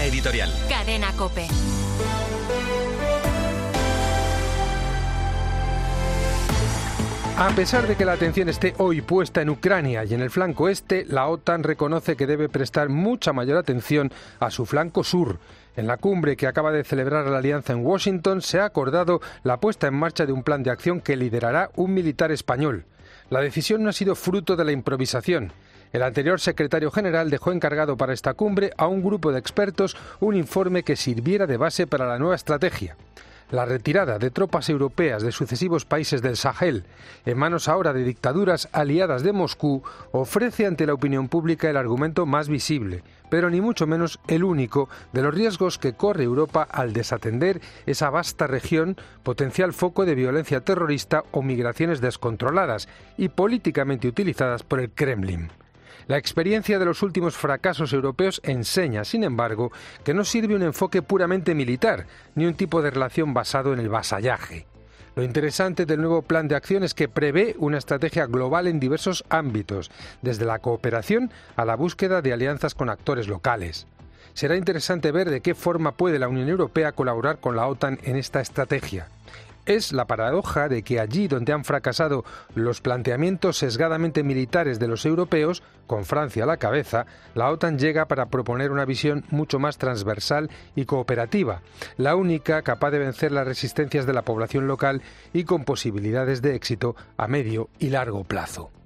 editorial. Cadena COPE. A pesar de que la atención esté hoy puesta en Ucrania y en el flanco este, la OTAN reconoce que debe prestar mucha mayor atención a su flanco sur. En la cumbre que acaba de celebrar la alianza en Washington se ha acordado la puesta en marcha de un plan de acción que liderará un militar español. La decisión no ha sido fruto de la improvisación. El anterior secretario general dejó encargado para esta cumbre a un grupo de expertos un informe que sirviera de base para la nueva estrategia. La retirada de tropas europeas de sucesivos países del Sahel, en manos ahora de dictaduras aliadas de Moscú, ofrece ante la opinión pública el argumento más visible, pero ni mucho menos el único, de los riesgos que corre Europa al desatender esa vasta región, potencial foco de violencia terrorista o migraciones descontroladas y políticamente utilizadas por el Kremlin. La experiencia de los últimos fracasos europeos enseña, sin embargo, que no sirve un enfoque puramente militar, ni un tipo de relación basado en el vasallaje. Lo interesante del nuevo plan de acción es que prevé una estrategia global en diversos ámbitos, desde la cooperación a la búsqueda de alianzas con actores locales. Será interesante ver de qué forma puede la Unión Europea colaborar con la OTAN en esta estrategia. Es la paradoja de que allí donde han fracasado los planteamientos sesgadamente militares de los europeos, con Francia a la cabeza, la OTAN llega para proponer una visión mucho más transversal y cooperativa, la única capaz de vencer las resistencias de la población local y con posibilidades de éxito a medio y largo plazo.